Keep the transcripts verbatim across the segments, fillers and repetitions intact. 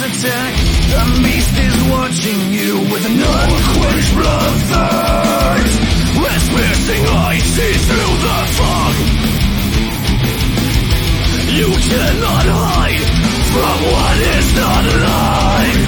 attack. The beast is watching you with an unquenched bloodthirst. With piercing eyes see through the fog. You cannot hide from what is not alive.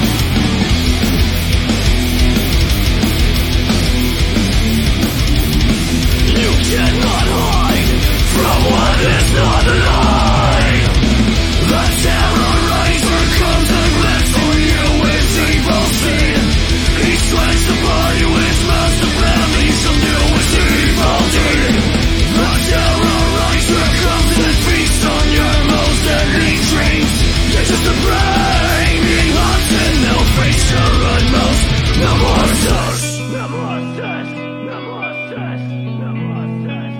You cannot hide from what is not alive. The terrorizer comes and lets on you with evil sin. He strikes upon you with massive families of you with evil deed. The terrorizer comes and feasts on your most deadly dreams. You're just a brain being haunted. No face your utmost. No more thirst. No more thirst. No more thirst. No more thirst.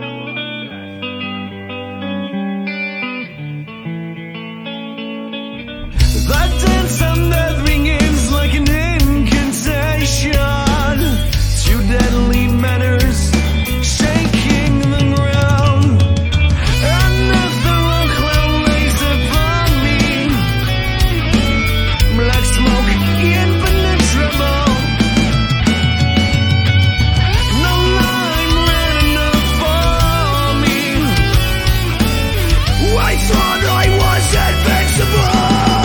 The dance of death begins like an incantation. Two deadly manners shaking the ground. Another cloud lays upon me. Black smoke impenetrable. No line ran enough for me. I thought I was invincible.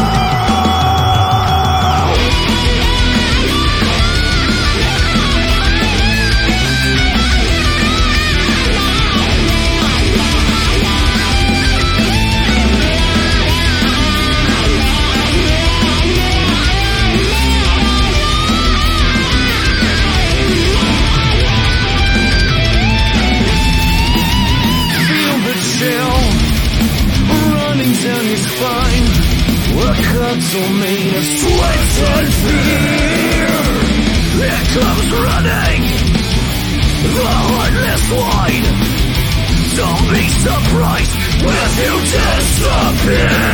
All made of sweat and fear. Here comes running the heartless wine. Don't be surprised when you disappear.